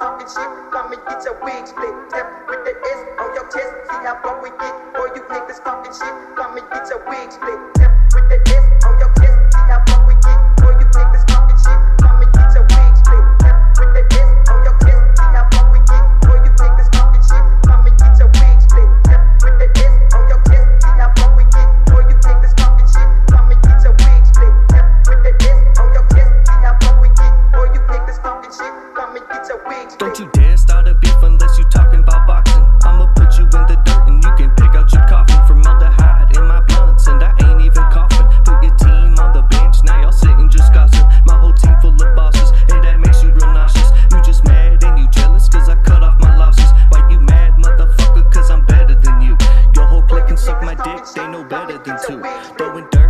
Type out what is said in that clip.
talking shit, come and get your wig split. Step with the S on your chest, see how far we get. Boy, you niggas talking shit, come and get your wig split. Step with the S on your chest, see how far we get. Boy, you niggas talking shit, come and get your wig split. Step with the S on your chest, see how far we get. Boy, you niggas talking shit, come and get your wig split. Step with the S on your chest, see how far we get. Boy, you niggas talking shit, come and get your wig split. Step with the S on your chest, see how far we get. Boy, you niggas talking shit, come and get your wig split. Don't you dare start a beef unless you talking about boxing. I'ma put you in the dirt and you can pick out your coffin. Formaldehyde in my blunts and I ain't even coughing. Put your team on the bench, now y'all sitting just gossip. My whole team full of bosses and that makes you real nauseous. You just mad and you jealous cause I cut off my losses. Why you mad, motherfucker, cause I'm better than you. Your whole clique can suck my dick, they know better than two. Throwing dirt